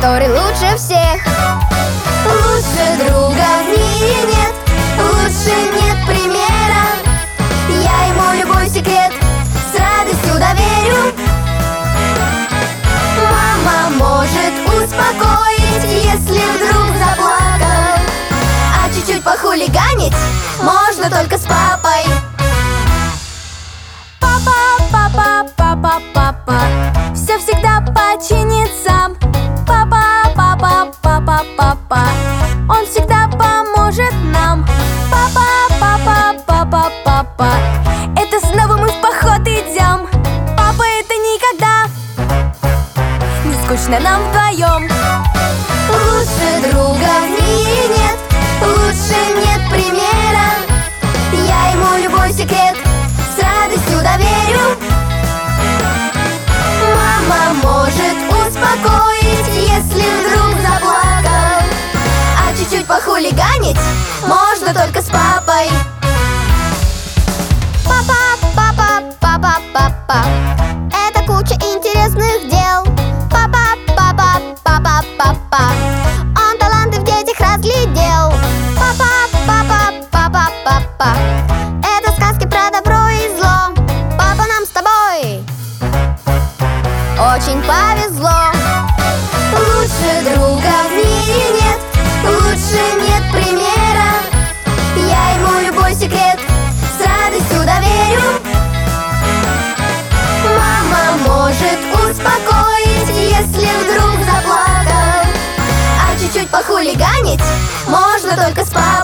который лучше всех. Лучше друга в мире нет, лучше нет примера. Я ему любой секрет с радостью доверю. Мама может успокоить, если вдруг заплакал, а чуть-чуть похулиганить можно только с папой. Папа все всегда починит сам. Папа, он всегда поможет нам. Папа, это снова мы в поход идем. Папа, это никогда не скучно нам вдвоем. Лучше друга в мире нет, лучше нет примера. Я ему любой секрет с радостью доверю. Мама может успокоить, если вдруг заплакал, а чуть-чуть похулиганить можно только с папой. Папа, это куча интересных дел. Папа, он таланты в детях разглядел. Папа, это сказки про добро и зло. Папа, нам с тобой очень повезло. Лучше друга в мире нет, лучше нет примера. Я ему любой секрет с радостью доверю. Мама может успокоить, если вдруг заплакал, а чуть-чуть похулиганить можно только с папой.